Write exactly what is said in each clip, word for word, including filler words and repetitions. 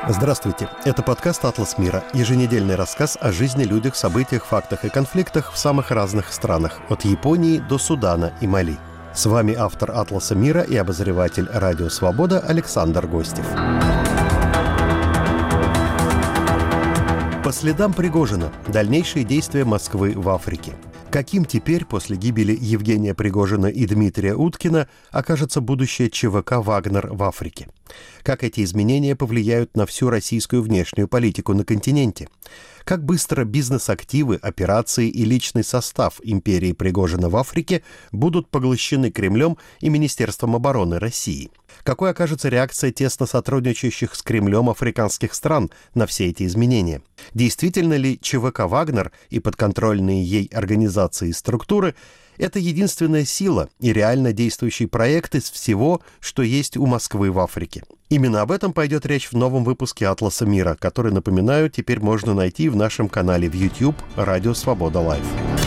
Здравствуйте, это подкаст «Атлас мира», еженедельный рассказ о жизни, людях, событиях, фактах и конфликтах в самых разных странах, от Японии до Судана и Мали. С вами автор «Атласа мира» и обозреватель «Радио Свобода» Александр Гостев. По следам Пригожина. Дальнейшие действия Москвы в Африке. Каким теперь, после гибели Евгения Пригожина и Дмитрия Уткина, окажется будущее ЧВК «Вагнер» в Африке? Как эти изменения повлияют на всю российскую внешнюю политику на континенте? Как быстро бизнес-активы, операции и личный состав империи Пригожина в Африке будут поглощены Кремлем и Министерством обороны России? Какой окажется реакция тесно сотрудничающих с Кремлем африканских стран на все эти изменения? Действительно ли ЧВК «Вагнер» и подконтрольные ей организации и структуры – это единственная сила и реально действующий проект из всего, что есть у Москвы в Африке? Именно об этом пойдет речь в новом выпуске «Атласа мира», который, напоминаю, теперь можно найти в нашем канале в YouTube «Радио Свобода Лайв».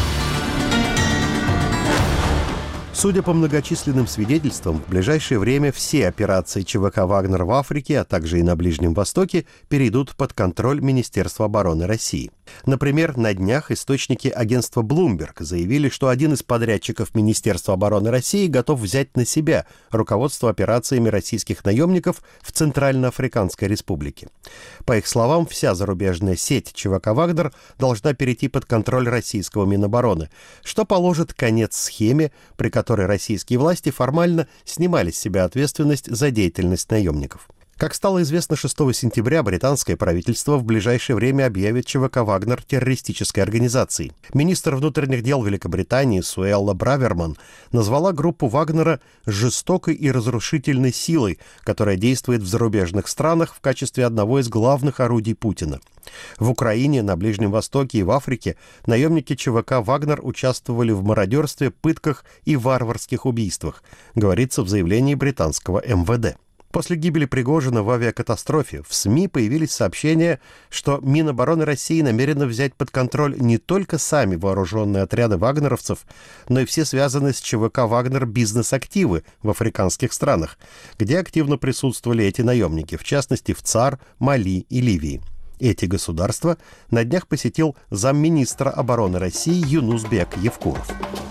Судя по многочисленным свидетельствам, в ближайшее время все операции ЧВК «Вагнер» в Африке, а также и на Ближнем Востоке, перейдут под контроль Министерства обороны России. Например, на днях источники агентства Bloomberg заявили, что один из подрядчиков Министерства обороны России готов взять на себя руководство операциями российских наемников в Центральноафриканской Республике. По их словам, вся зарубежная сеть ЧВК «Вагнер» должна перейти под контроль российского Минобороны, что положит конец схеме, при которой которой российские власти формально снимали с себя ответственность за деятельность наемников. Как стало известно, шестого сентября британское правительство в ближайшее время объявит ЧВК «Вагнер» террористической организацией. Министр внутренних дел Великобритании Суэлла Браверман назвала группу Вагнера жестокой и разрушительной силой, которая действует в зарубежных странах в качестве одного из главных орудий Путина. В Украине, на Ближнем Востоке и в Африке наемники ЧВК «Вагнер» участвовали в мародерстве, пытках и варварских убийствах, говорится в заявлении британского эм вэ дэ. После гибели Пригожина в авиакатастрофе в СМИ появились сообщения, что Минобороны России намерено взять под контроль не только сами вооруженные отряды вагнеровцев, но и все связанные с ЧВК «Вагнер» бизнес-активы в африканских странах, где активно присутствовали эти наемники, в частности в ЦАР, Мали и Ливии. Эти государства на днях посетил замминистра обороны России Юнусбек Евкуров.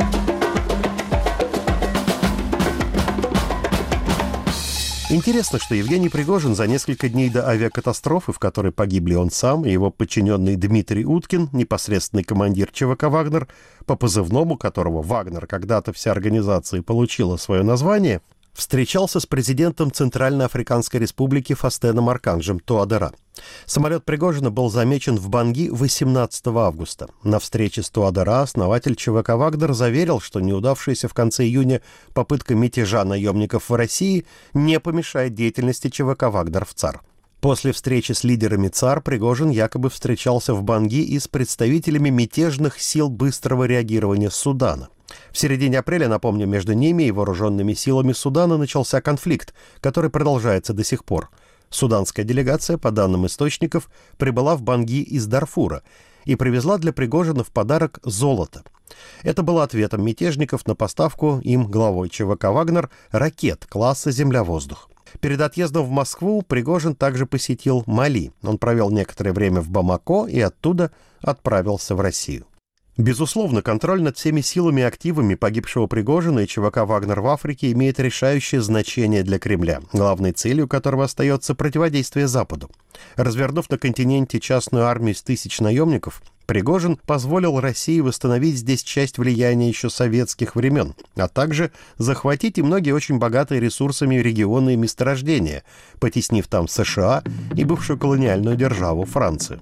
Интересно, что Евгений Пригожин за несколько дней до авиакатастрофы, в которой погибли он сам и его подчиненный Дмитрий Уткин, непосредственный командир ЧВК «Вагнер», по позывному которого «Вагнер» когда-то вся организация получила свое название, встречался с президентом Центральноафриканской Республики Фастеном Арканджем Туадера. Самолет Пригожина был замечен в Банги восемнадцатого августа. На встрече с Туадера основатель ЧВК «Вагнер» заверил, что неудавшаяся в конце июня попытка мятежа наемников в России не помешает деятельности ЧВК «Вагнер» в ЦАР. После встречи с лидерами ЦАР Пригожин якобы встречался в Банги и с представителями мятежных сил быстрого реагирования Судана. В середине апреля, напомню, между ними и вооруженными силами Судана начался конфликт, который продолжается до сих пор. Суданская делегация, по данным источников, прибыла в Банги из Дарфура и привезла для Пригожина в подарок золото. Это было ответом мятежников на поставку им главой ЧВК «Вагнер» ракет класса «Земля-воздух». Перед отъездом в Москву Пригожин также посетил Мали. Он провел некоторое время в Бамако и оттуда отправился в Россию. Безусловно, контроль над всеми силами и активами погибшего Пригожина и ЧВК «Вагнер» в Африке имеет решающее значение для Кремля, главной целью которого остается противодействие Западу. Развернув на континенте частную армию из тысяч наемников, Пригожин позволил России восстановить здесь часть влияния еще советских времен, а также захватить и многие очень богатые ресурсами регионы и месторождения, потеснив там США и бывшую колониальную державу Францию.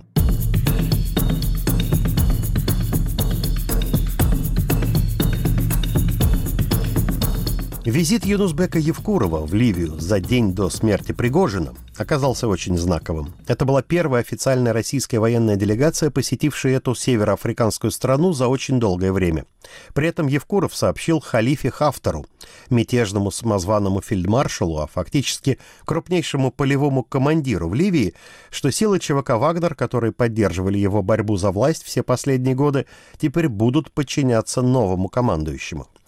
Визит Юнусбека Евкурова в Ливию за день до смерти Пригожина оказался очень знаковым. Это была первая официальная российская военная делегация, посетившая эту североафриканскую страну за очень долгое время. При этом Евкуров сообщил халифе Хафтару, мятежному самозваному фельдмаршалу, а фактически крупнейшему полевому командиру в Ливии, что силы ЧВК «Вагнер», которые поддерживали его борьбу за власть все последние годы, теперь будут подчиняться новому командующему.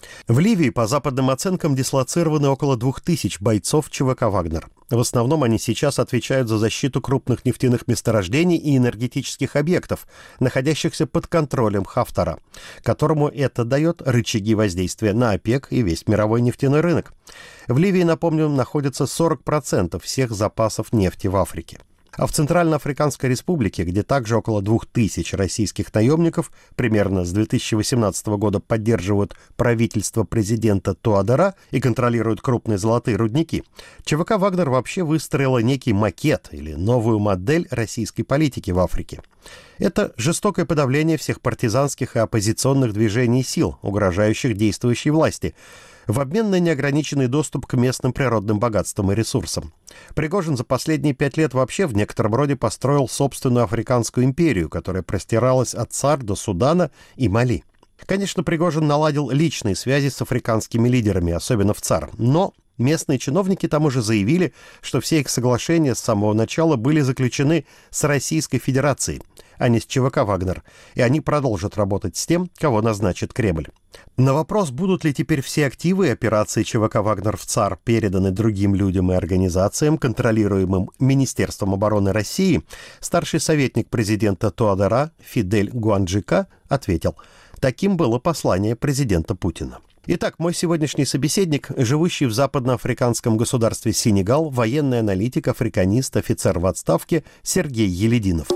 В Ливии, по западным оценкам, дислоцированы около двух тысяч бойцов ЧВК «Вагнер». В основном они сейчас отвечают за защиту крупных нефтяных месторождений и энергетических объектов, находящихся под контролем Хафтара, которому это дает рычаги воздействия на ОПЕК и весь мировой нефтяной рынок. В Ливии, напомню, находится сорок процентов всех запасов нефти в Африке. А в Центральноафриканской республике, где также около двух тысяч российских наемников примерно с две тысячи восемнадцатого года поддерживают правительство президента Туадера и контролируют крупные золотые рудники, ЧВК «Вагнер» вообще выстроила некий макет или новую модель российской политики в Африке. Это жестокое подавление всех партизанских и оппозиционных движений и сил, угрожающих действующей власти, в обмен на неограниченный доступ к местным природным богатствам и ресурсам. Пригожин за последние пять лет вообще в некотором роде построил собственную африканскую империю, которая простиралась от ЦАР до Судана и Мали. Конечно, Пригожин наладил личные связи с африканскими лидерами, особенно в ЦАР, но местные чиновники там уже заявили, что все их соглашения с самого начала были заключены с Российской Федерацией, а не с ЧВК «Вагнер», и они продолжат работать с тем, кого назначит Кремль. На вопрос, будут ли теперь все активы и операции ЧВК «Вагнер» в ЦАР переданы другим людям и организациям, контролируемым Министерством обороны России, старший советник президента Туадера Фидель Гуанджика ответил: таким было послание президента Путина. Итак, мой сегодняшний собеседник, живущий в западноафриканском государстве Сенегал, военный аналитик, африканист, офицер в отставке Сергей Елединов.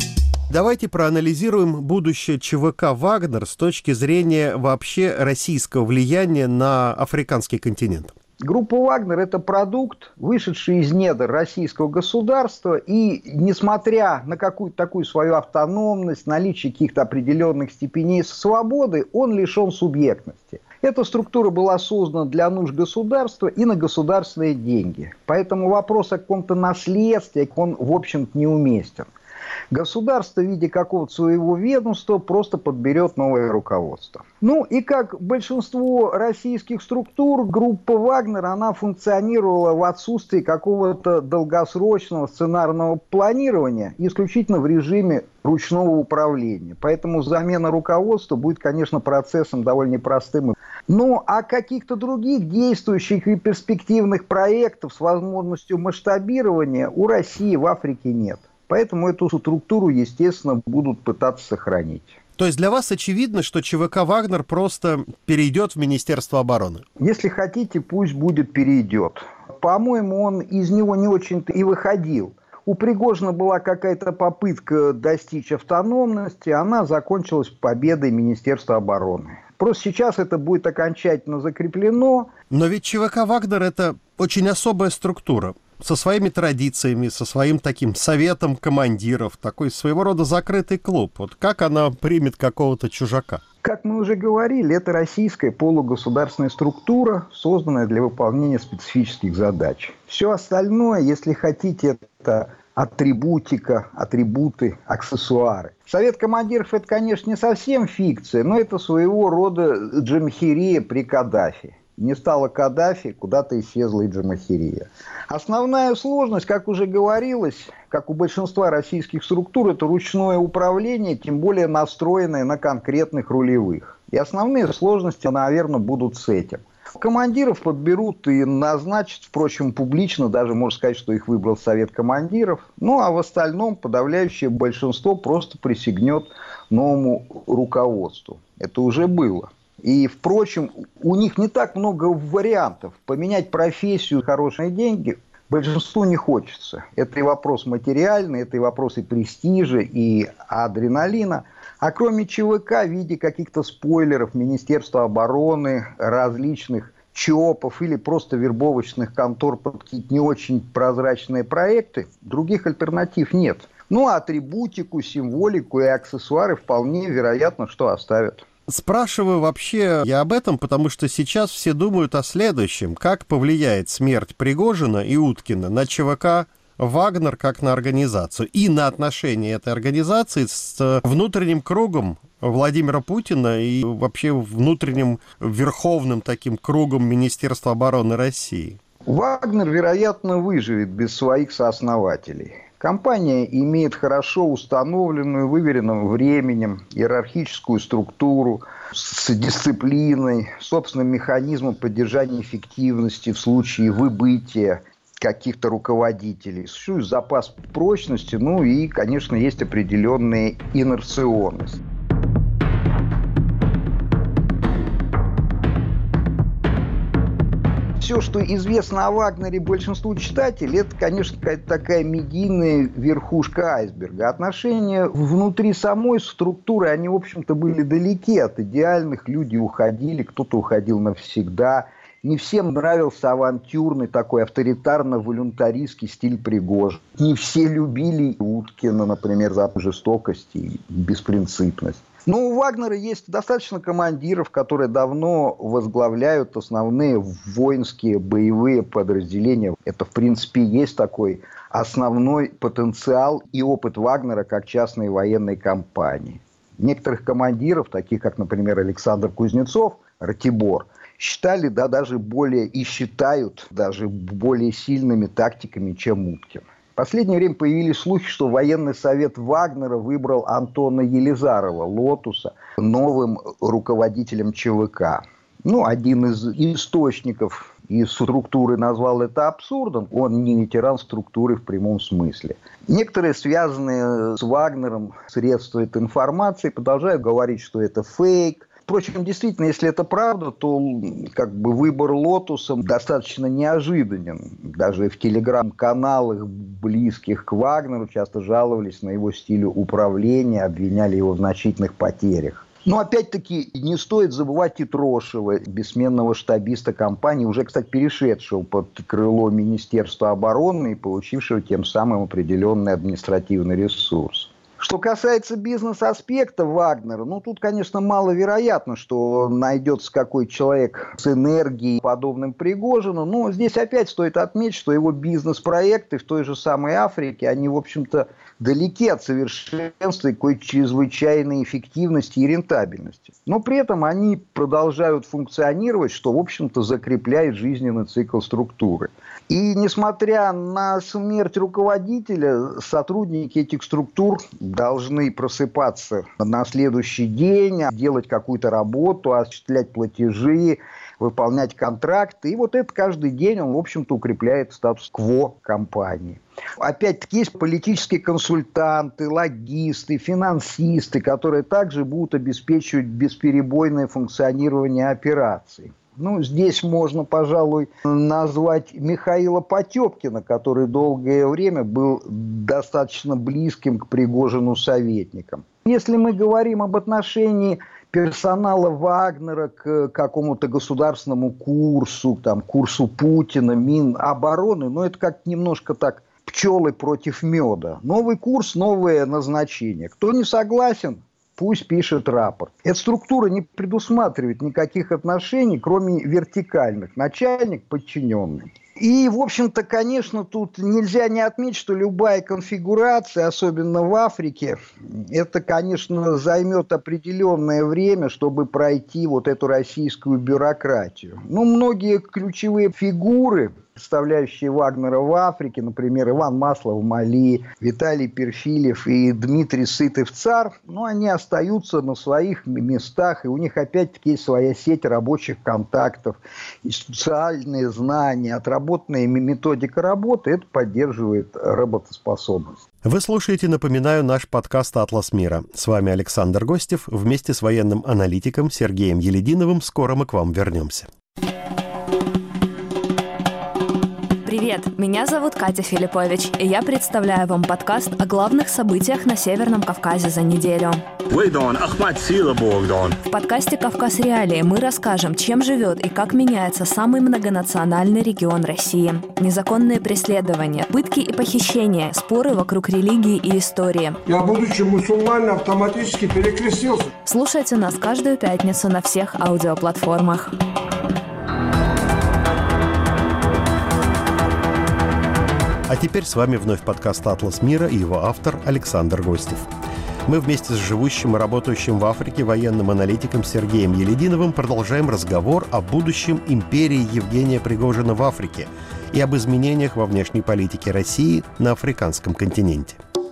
Давайте проанализируем будущее ЧВК «Вагнер» с точки зрения вообще российского влияния на африканский континент. Группа «Вагнер» — это продукт, вышедший из недр российского государства, и, несмотря на какую-то такую свою автономность, наличие каких-то определенных степеней свободы, он лишен субъектности. Эта структура была создана для нужд государства и на государственные деньги. Поэтому вопрос о каком-то наследстве, он, в общем-то, неуместен. Государство в виде какого-то своего ведомства просто подберет новое руководство. Ну и как большинство российских структур, группа «Вагнер», она функционировала в отсутствии какого-то долгосрочного сценарного планирования, исключительно в режиме ручного управления. Поэтому замена руководства будет, конечно, процессом довольно непростым. Ну а каких-то других действующих и перспективных проектов с возможностью масштабирования у России в Африке нет. Поэтому эту структуру, естественно, будут пытаться сохранить. То есть для вас очевидно, что ЧВК «Вагнер» просто перейдет в Министерство обороны? Если хотите, пусть будет перейдет. По-моему, он из него не очень-то и выходил. У Пригожина была какая-то попытка достичь автономности, она закончилась победой Министерства обороны. Просто сейчас это будет окончательно закреплено. Но ведь ЧВК «Вагнер» — это очень особая структура, со своими традициями, со своим таким советом командиров, такой своего рода закрытый клуб. Вот как она примет какого-то чужака? Как мы уже говорили, это российская полугосударственная структура, созданная для выполнения специфических задач. Все остальное, если хотите, это атрибутика, атрибуты, аксессуары. Совет командиров — это, конечно, не совсем фикция, но это своего рода джамахирия при Каддафи. Не стало Каддафи, куда-то исчезла и джамахирия. Основная сложность, как уже говорилось, как у большинства российских структур, это ручное управление, тем более настроенное на конкретных рулевых. И основные сложности, наверное, будут с этим. Командиров подберут и назначат, впрочем, публично, даже можно сказать, что их выбрал Совет командиров. Ну, а в остальном подавляющее большинство просто присягнет новому руководству. Это уже было. И, впрочем, у них не так много вариантов. Поменять профессию, хорошие деньги большинству не хочется. Это и вопрос материальный, это и вопрос и престижа, и адреналина. А кроме ЧВК, в виде каких-то спойлеров Министерства обороны, различных ЧОПов или просто вербовочных контор под какие-то не очень прозрачные проекты, других альтернатив нет. Ну, а атрибутику, символику и аксессуары вполне вероятно, что оставят. Спрашиваю вообще я об этом, потому что сейчас все думают о следующем. Как повлияет смерть Пригожина и Уткина на ЧВК «Вагнер» как на организацию и на отношения этой организации с внутренним кругом Владимира Путина и вообще внутренним верховным таким кругом Министерства обороны России? Вагнер, вероятно, выживет без своих сооснователей. Компания имеет хорошо установленную, выверенным временем, иерархическую структуру с дисциплиной, собственным механизмом поддержания эффективности в случае выбытия каких-то руководителей. Существует запас прочности, ну и, конечно, есть определенная инерционность. Все, что известно о Вагнере большинству читателей, это, конечно, какая-то такая медийная верхушка айсберга. Отношения внутри самой структуры, они, в общем-то, были далеки от идеальных. Люди уходили, кто-то уходил навсегда. Не всем нравился авантюрный, такой авторитарно-волюнтаристский стиль Пригожина. Не все любили Уткина, например, за жестокость и беспринципность. Но у Вагнера есть достаточно командиров, которые давно возглавляют основные воинские боевые подразделения. Это, в принципе, есть такой основной потенциал и опыт Вагнера как частной военной компании. Некоторых командиров, таких как, например, Александр Кузнецов, Ратибор, считали, да, даже более и считают даже более сильными тактиками, чем Уткин. В последнее время появились слухи, что военный совет Вагнера выбрал Антона Елизарова, Лотуса, новым руководителем ЧВК. Ну, один из источников из структуры назвал это абсурдом. Он не ветеран структуры в прямом смысле. Некоторые, связанные с Вагнером средства этой информации, продолжают говорить, что это фейк. Впрочем, действительно, если это правда, то как бы выбор Лотуса достаточно неожиданен. Даже в телеграм-каналах, близких к Вагнеру, часто жаловались на его стиль управления, обвиняли его в значительных потерях. Но опять-таки не стоит забывать Титрошева, бессменного штабиста компании, уже, кстати, перешедшего под крыло Министерства обороны и получившего тем самым определенный административный ресурс. Что касается бизнес-аспекта Вагнера, ну, тут, конечно, маловероятно, что найдется какой-то человек с энергией, подобным Пригожину. Но здесь опять стоит отметить, что его бизнес-проекты в той же самой Африке, они, в общем-то, далеки от совершенства и какой-то чрезвычайной эффективности и рентабельности. Но при этом они продолжают функционировать, что, в общем-то, закрепляет жизненный цикл структуры. И несмотря на смерть руководителя, сотрудники этих структур должны просыпаться на следующий день, делать какую-то работу, осуществлять платежи, выполнять контракты. И вот это каждый день, он, в общем-то, укрепляет статус-кво компании. Опять-таки есть политические консультанты, логисты, финансисты, которые также будут обеспечивать бесперебойное функционирование операций. Ну, здесь можно, пожалуй, назвать Михаила Потепкина, который долгое время был достаточно близким к Пригожину советником. Если мы говорим об отношении персонала Вагнера к какому-то государственному курсу, там, курсу Путина, Минобороны, ну, это как немножко так пчелы против меда. Новый курс, новое назначение. Кто не согласен, пусть пишет рапорт. Эта структура не предусматривает никаких отношений, кроме вертикальных. Начальник, подчиненный. И, в общем-то, конечно, тут нельзя не отметить, что любая конфигурация, особенно в Африке, это, конечно, займет определенное время, чтобы пройти вот эту российскую бюрократию. Ну, многие ключевые фигуры, представляющие Вагнера в Африке, например, Иван Маслов в Мали, Виталий Перфильев и Дмитрий Сытов-Цар, ну, они остаются на своих местах, и у них опять-таки есть своя сеть рабочих контактов, и специальные знания, отработанная методика работы, это поддерживает работоспособность. Вы слушаете, напоминаю, наш подкаст «Атлас мира». С вами Александр Гостев. Вместе с военным аналитиком Сергеем Елединовым скоро мы к вам вернемся. Привет, меня зовут Катя Филиппович, и я представляю вам подкаст о главных событиях на Северном Кавказе за неделю. В подкасте «Кавказ Реалии» мы расскажем, чем живет и как меняется самый многонациональный регион России. Незаконные преследования, пытки и похищения, споры вокруг религии и истории. Я, будучи мусульманином, автоматически перекрестился. Слушайте нас каждую пятницу на всех аудиоплатформах. А теперь с вами вновь подкаст «Атлас мира» и его автор Александр Гостев. Мы вместе с живущим и работающим в Африке военным аналитиком Сергеем Елединовым продолжаем разговор о будущем империи Евгения Пригожина в Африке и об изменениях во внешней политике России на африканском континенте.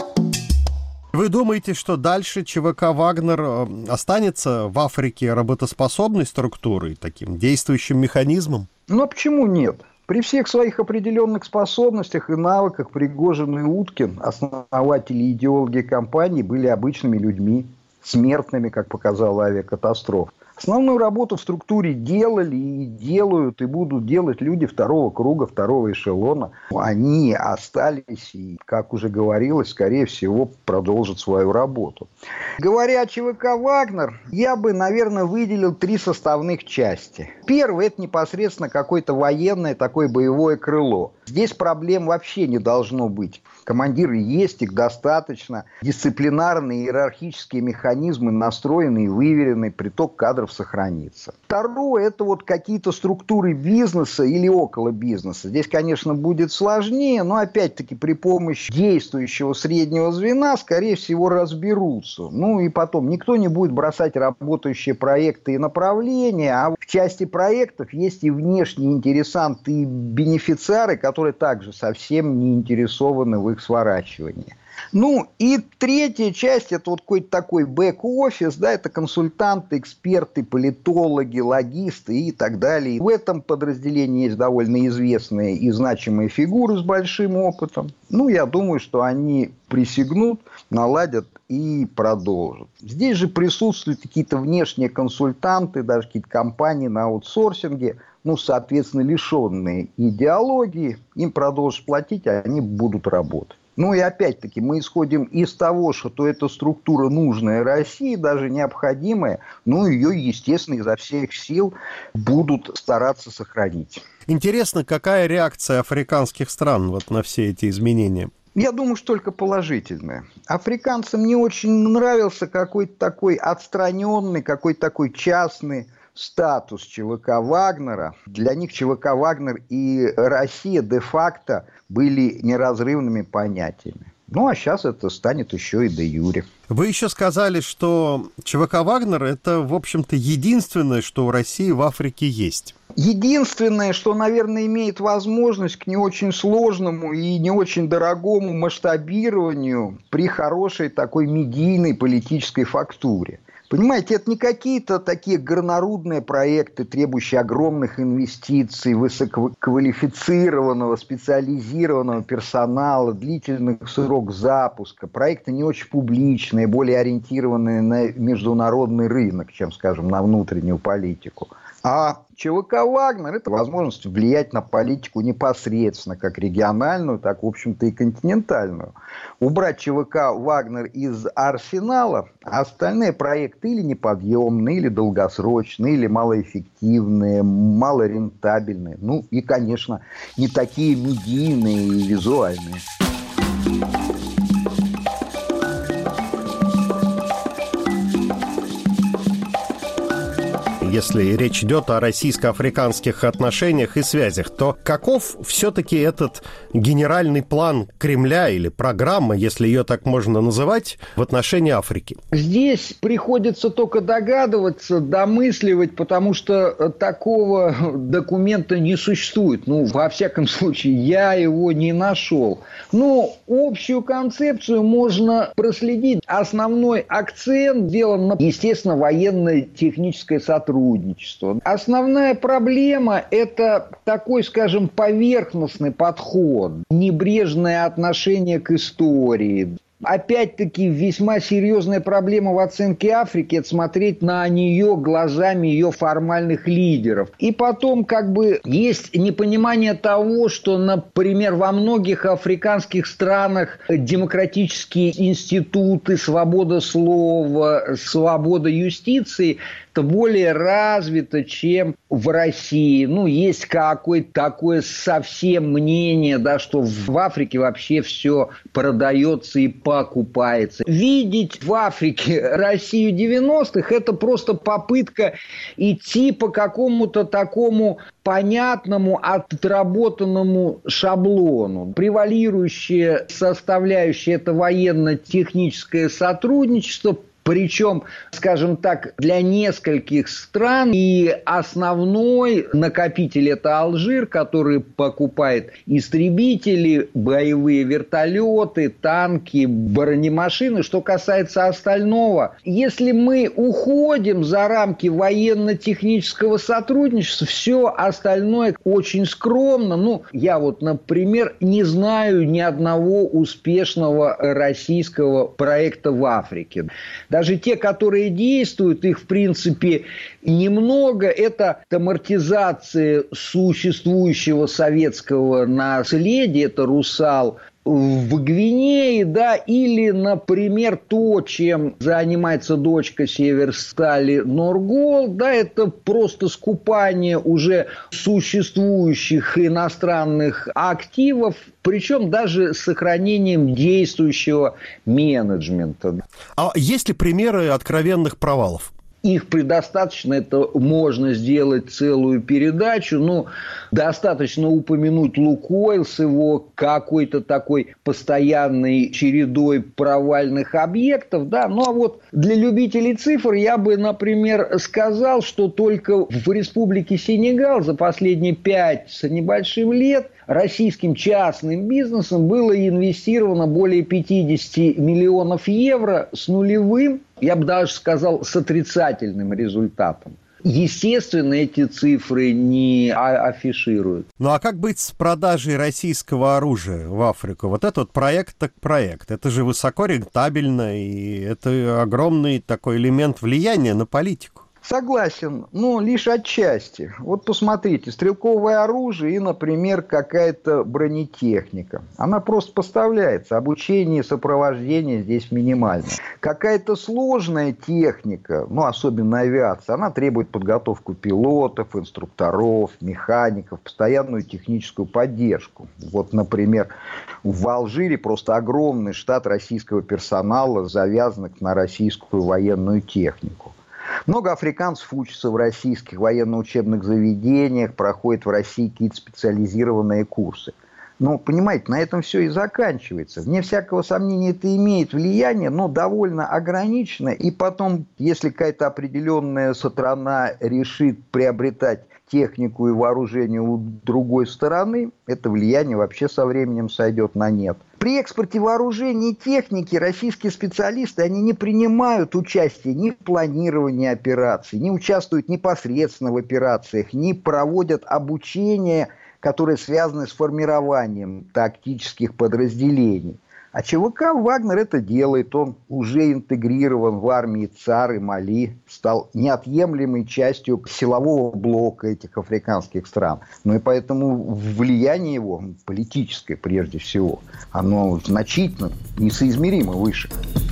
Вы думаете, что дальше ЧВК «Вагнер» останется в Африке работоспособной структурой, таким действующим механизмом? Ну, а почему нет? При всех своих определенных способностях и навыках Пригожин и Уткин, основатели и идеологи компании, были обычными людьми, смертными, как показала авиакатастрофа. Основную работу в структуре делали и делают, и будут делать люди второго круга, второго эшелона. Они остались и, как уже говорилось, скорее всего, продолжат свою работу. Говоря о ЧВК «Вагнер», я бы, наверное, выделил три составных части. Первое – это непосредственно какое-то военное такое боевое крыло. Здесь проблем вообще не должно быть. Командиры есть, их достаточно. Дисциплинарные иерархические механизмы настроены и выверены, приток кадров сохранится. Второе – это вот какие-то структуры бизнеса или около бизнеса. Здесь, конечно, будет сложнее, но опять-таки при помощи действующего среднего звена, скорее всего, разберутся. Ну и потом, никто не будет бросать работающие проекты и направления, а в части проектов есть и внешние интересанты и бенефициары, которые также совсем не интересованы в их сворачивании. Ну и третья часть – это вот какой-то такой бэк-офис, да, это консультанты, эксперты, политологи, логисты и так далее. В этом подразделении есть довольно известные и значимые фигуры с большим опытом. Ну, я думаю, что они присягнут, наладят и продолжат. Здесь же присутствуют какие-то внешние консультанты, даже какие-то компании на аутсорсинге, ну, соответственно, лишенные идеологии, им продолжат платить, а они будут работать. Ну и опять-таки мы исходим из того, что эта структура нужная России, даже необходимая, ну ее, естественно, изо всех сил будут стараться сохранить. Интересно, какая реакция африканских стран вот на все эти изменения? Я думаю, что только положительная. Африканцам не очень нравился какой-то такой отстраненный, какой-то такой частный статус ЧВК «Вагнера». Для них ЧВК «Вагнер» и Россия де-факто были неразрывными понятиями. Ну, а сейчас это станет еще и де-юре. Вы еще сказали, что ЧВК «Вагнер» — это, в общем-то, единственное, что у России в Африке есть. Единственное, что, наверное, имеет возможность к не очень сложному и не очень дорогому масштабированию при хорошей такой медийной политической фактуре. Понимаете, это не какие-то такие горнорудные проекты, требующие огромных инвестиций, высококвалифицированного, специализированного персонала, длительных срок запуска. Проекты не очень публичные, более ориентированные на международный рынок, чем, скажем, на внутреннюю политику. А ЧВК «Вагнер» – это возможность влиять на политику непосредственно, как региональную, так, в общем-то, и континентальную. Убрать ЧВК «Вагнер» из арсенала, а остальные проекты или неподъемные, или долгосрочные, или малоэффективные, малорентабельные. Ну и, конечно, не такие медийные и визуальные. Если речь идет о российско-африканских отношениях и связях, то каков все-таки этот генеральный план Кремля или программа, если ее так можно называть, в отношении Африки? Здесь приходится только догадываться, домысливать, потому что такого документа не существует. Ну, во всяком случае, я его не нашел. Но общую концепцию можно проследить. Основной акцент сделан на, естественно, военно-техническое сотрудничество. Основная проблема – это такой, скажем, поверхностный подход, небрежное отношение к истории. Опять-таки, весьма серьезная проблема в оценке Африки – это смотреть на нее глазами ее формальных лидеров. И потом, как бы, есть непонимание того, что, например, во многих африканских странах демократические институты, свобода слова, свобода юстиции – это более развито, чем в России. Ну, есть какое-то такое совсем мнение, да, что в Африке вообще все продается и покупается. Видеть в Африке Россию девяностых – это просто попытка идти по какому-то такому понятному, отработанному шаблону. Превалирующая составляющая – это военно-техническое сотрудничество. Причем, скажем так, для нескольких стран. И основной накопитель – это Алжир, который покупает истребители, боевые вертолеты, танки, бронемашины. Что касается остального, если мы уходим за рамки военно-технического сотрудничества, все остальное очень скромно. Ну, я вот, например, не знаю ни одного успешного российского проекта в Африке. Даже те, которые действуют, их, в принципе, немного. Это амортизация существующего советского наследия, это «Русал» в Гвинее, да, или, например, то, чем занимается дочка Северстали Норгол, да, это просто скупание уже существующих иностранных активов, причем даже с сохранением действующего менеджмента. А есть ли примеры откровенных провалов? Их предостаточно, это можно сделать целую передачу, но достаточно упомянуть «Лукойл» с его какой-то такой постоянной чередой провальных объектов, да, ну а вот для любителей цифр я бы, например, сказал, что только в Республике Сенегал за последние пять с небольшим лет российским частным бизнесом было инвестировано более пятьдесят миллионов евро с нулевым, я бы даже сказал, с отрицательным результатом. Естественно, эти цифры не афишируют. Ну а как быть с продажей российского оружия в Африку? Вот этот проект так проект. Это же высоко рентабельно, и это огромный такой элемент влияния на политику. Согласен, но лишь отчасти. Вот посмотрите, стрелковое оружие и, например, какая-то бронетехника. Она просто поставляется, обучение и сопровождение здесь минимально. Какая-то сложная техника, ну, особенно авиация, она требует подготовку пилотов, инструкторов, механиков, постоянную техническую поддержку. Вот, например, в Алжире просто огромный штат российского персонала завязан на российскую военную технику. Много африканцев учатся в российских военно-учебных заведениях, проходят в России какие-то специализированные курсы. Но, понимаете, на этом все и заканчивается. Вне всякого сомнения, это имеет влияние, но довольно ограничено. И потом, если какая-то определенная страна решит приобретать технику и вооружение у другой стороны, это влияние вообще со временем сойдет на нет. При экспорте вооружений и техники российские специалисты, они не принимают участие ни в планировании операций, не участвуют непосредственно в операциях, не проводят обучение, которое связано с формированием тактических подразделений. А ЧВК «Вагнер» это делает, он уже интегрирован в армии ЦАР и Мали, стал неотъемлемой частью силового блока этих африканских стран. Ну и поэтому влияние его, политическое прежде всего, оно значительно, несоизмеримо выше.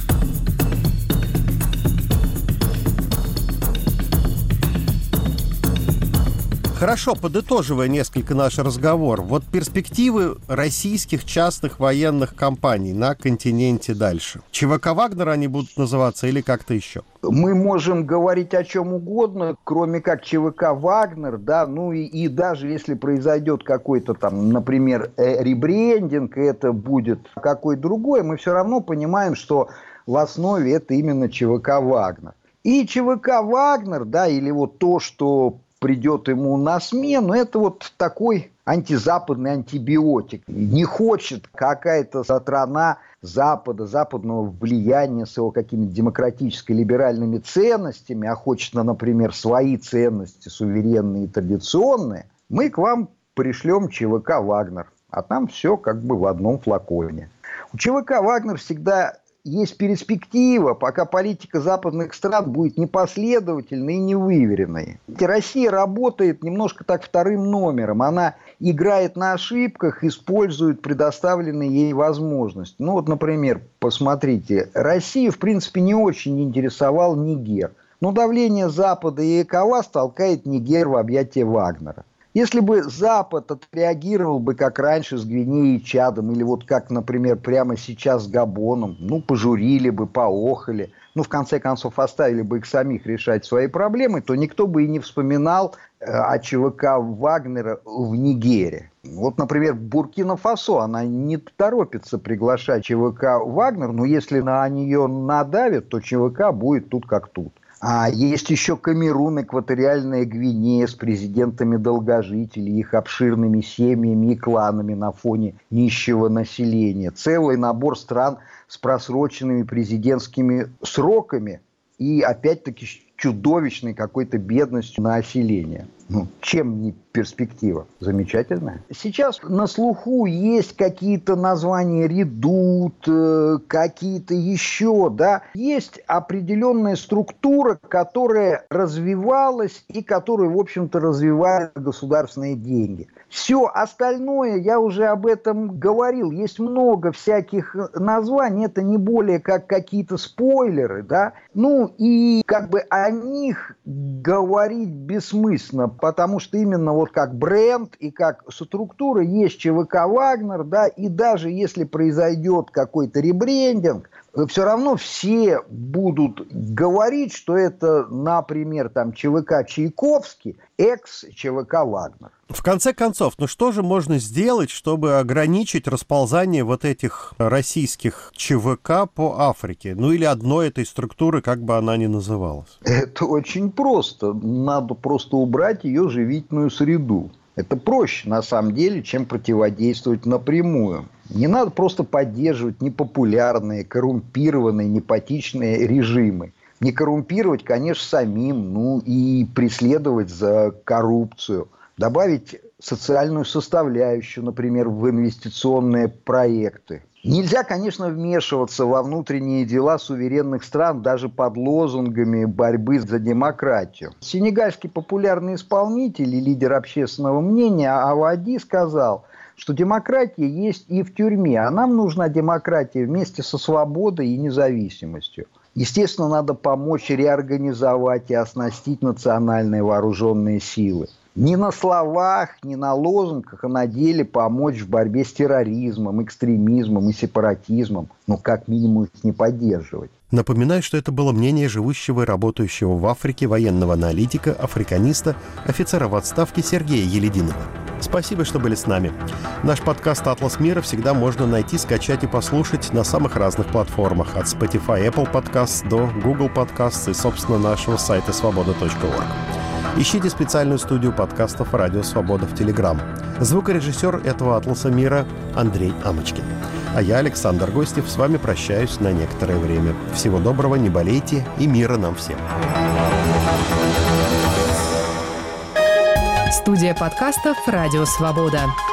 Хорошо, подытоживая несколько наш разговор, вот перспективы российских частных военных компаний на континенте дальше. ЧВК «Вагнер» они будут называться или как-то еще? Мы можем говорить о чем угодно, кроме как ЧВК «Вагнер», да, ну и, и даже если произойдет какой-то там, например, ребрендинг, это будет какой-то другой, мы все равно понимаем, что в основе это именно ЧВК «Вагнер». И ЧВК «Вагнер», да, или вот то, что придет ему на смену, это вот такой антизападный антибиотик. Не хочет какая-то страна Запада, западного влияния с его какими-то демократическо-либеральными ценностями, а хочет, например, свои ценности, суверенные и традиционные, мы к вам пришлем ЧВК «Вагнер». А там все как бы в одном флаконе. У ЧВК «Вагнер» всегда есть перспектива, пока политика западных стран будет непоследовательной и невыверенной. Россия работает немножко так вторым номером. Она играет на ошибках, использует предоставленные ей возможности. Ну вот, например, посмотрите, Россию, в принципе, не очень интересовал Нигер. Но давление Запада и ЭКОВАС толкает Нигер в объятия Вагнера. Если бы Запад отреагировал бы как раньше с Гвинеей и Чадом, или вот как, например, прямо сейчас с Габоном, ну, пожурили бы, поохали, ну, в конце концов, оставили бы их самих решать свои проблемы, то никто бы и не вспоминал э, о ЧВК Вагнера в Нигере. Вот, например, Буркина-Фасо, она не торопится приглашать ЧВК Вагнер, но если на нее надавят, то ЧВК будет тут как тут. А есть еще Камерун, Экваториальная Гвинея с президентами-долгожителей, их обширными семьями и кланами на фоне нищего населения. Целый набор стран с просроченными президентскими сроками и, опять-таки, чудовищной какой-то бедностью населения. Ну, чем не перспектива? Замечательная. Сейчас на слуху есть какие-то названия редут, э, какие-то еще, да. Есть определенная структура, которая развивалась и которую, в общем-то, развивают государственные деньги. Все остальное, я уже об этом говорил, есть много всяких названий, это не более как какие-то спойлеры, да. Ну, и как бы о них говорить бессмысленно, потому что именно вот как бренд и как структура есть ЧВК «Вагнер», да, и даже если произойдет какой-то ребрендинг, все равно все будут говорить, что это, например, там ЧВК Чайковский, экс-ЧВК «Вагнер». В конце концов, ну что же можно сделать, чтобы ограничить расползание вот этих российских ЧВК по Африке? Ну или одной этой структуры, как бы она ни называлась? Это очень просто. Надо просто убрать ее живительную среду. Это проще, на самом деле, чем противодействовать напрямую. Не надо просто поддерживать непопулярные, коррумпированные, непатичные режимы. Не коррумпировать, конечно, самим, ну и преследовать за коррупцию. Добавить социальную составляющую, например, в инвестиционные проекты. Нельзя, конечно, вмешиваться во внутренние дела суверенных стран даже под лозунгами борьбы за демократию. Сенегальский популярный исполнитель и лидер общественного мнения Авади сказал, что демократия есть и в тюрьме, а нам нужна демократия вместе со свободой и независимостью. Естественно, надо помочь реорганизовать и оснастить национальные вооруженные силы. Не на словах, не на лозунгах, а на деле помочь в борьбе с терроризмом, экстремизмом и сепаратизмом. Ну, как минимум, их не поддерживать. Напоминаю, что это было мнение живущего и работающего в Африке военного аналитика, африканиста, офицера в отставке Сергея Елединова. Спасибо, что были с нами. Наш подкаст «Атлас мира» всегда можно найти, скачать и послушать на самых разных платформах. От Spotify, Apple Podcasts до Google Podcasts и, собственно, нашего сайта свобода точка орг. Ищите специальную студию подкастов «Радио Свобода» в Телеграм. Звукорежиссер этого «Атласа мира» Андрей Амочкин. А я, Александр Гостев, с вами прощаюсь на некоторое время. Всего доброго, не болейте и мира нам всем. Студия подкастов «Радио Свобода».